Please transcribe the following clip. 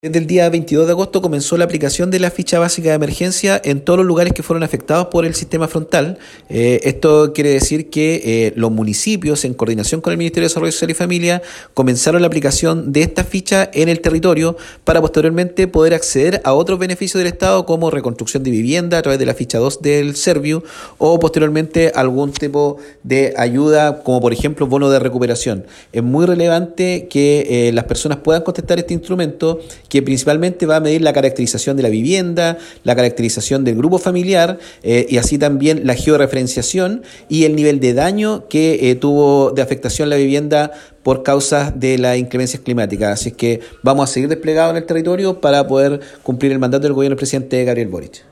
Desde el día 22 de agosto comenzó la aplicación de la ficha básica de emergencia en todos los lugares que fueron afectados por el sistema frontal. Esto quiere decir que los municipios, en coordinación con el Ministerio de Desarrollo Social y Familia, comenzaron la aplicación de esta ficha en el territorio para posteriormente poder acceder a otros beneficios del Estado como reconstrucción de vivienda a través de la ficha 2 del Serviu o posteriormente algún tipo de ayuda como por ejemplo bono de recuperación. Es muy relevante que las personas puedan contestar este instrumento que principalmente va a medir la caracterización de la vivienda, la caracterización del grupo familiar y así también la georreferenciación y el nivel de daño que tuvo de afectación la vivienda por causa de las inclemencias climáticas. Así es que vamos a seguir desplegados en el territorio para poder cumplir el mandato del gobierno del presidente Gabriel Boric.